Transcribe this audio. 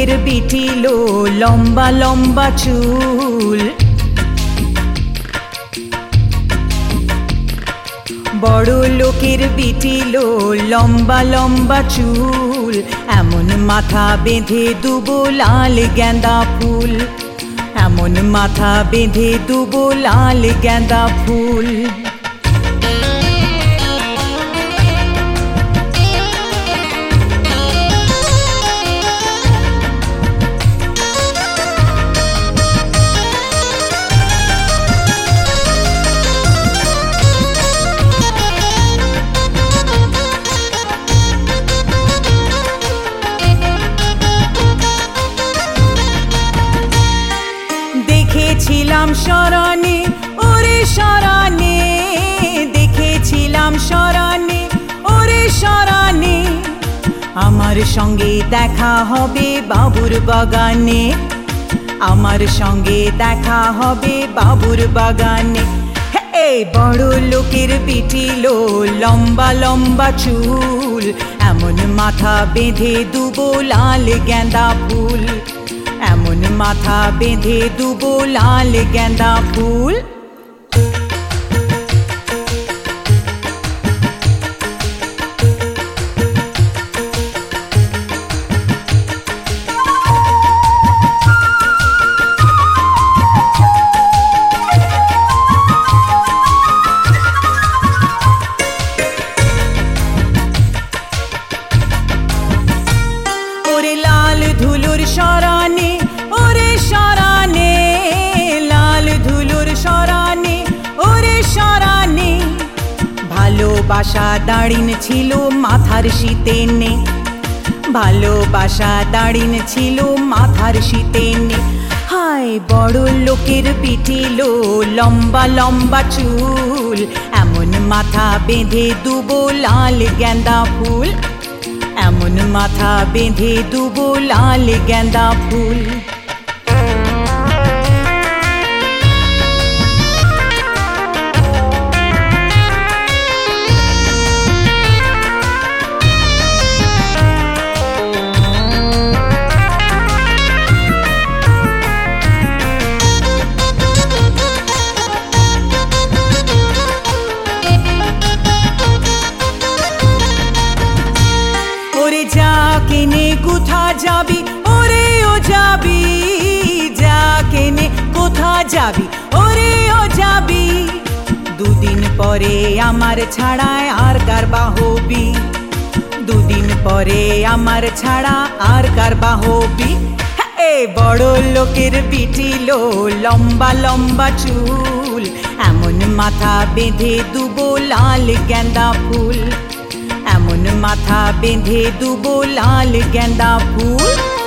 লোকের বিটিলো লম্বা লম্বা চুল, বড় লোকের বিটিলো লম্বা লম্বা চুল, এমন মাথা বেঁধে দুবো লাল গেঁদা ফুল, এমন মাথা বেঁধে দুবো লাল গেঁদা ফুল। দেখেছিলাম শরণে ওরে শরণে, দেখেছিলাম শরণে ওরে শরণে, আমার সঙ্গে দেখা হবে বাবুর বাগানে, আমার সঙ্গে দেখা হবে বাবুর বাগানে। এই বড় লোকের বিটিলো লম্বা লম্বা চুল, এমন মাথা বেঁধে দুবো লাল গেঁদা ফুল, এমন মাথা বেঁধে দুবো লাল গেঁদা ফুল। ওরে লাল ধুলোর শরণে ওরে শরণে, লাল ধুলোর শরণে ওরে শরণে, ভালোবাসা দাঁড়িন ছিল মাথার শীতেনে, ভালোবাসা দাঁড়িন ছিল মাথার শীতেনে। হায় বড় লোকের বিটিলো লম্বা লম্বা চুল, এমন মাথা বেঁধে দুবো লাল গেঁদা ফুল, এমন মাথা বেঁধে দুবো লাল গেঁদা ফুল। ওরে যা কেনে কোথা যাবি ওরে ও যাবি, যা কেনে কোথা যাবি ওরে ও যাবি, দুদিন পরে আমার ছাড়ায় আর কার বাহবি, দুদিন পরে আমার ছাড়া আর কার বাহবি। এ বড় লোকের বিটিলো লম্বা লম্বা চুল, এমন মাথা বেঁধে দুবো লাল গেঁদা ফুল, এমন মাথা বেঁধে দুবো লাল গেঁদা ফুল।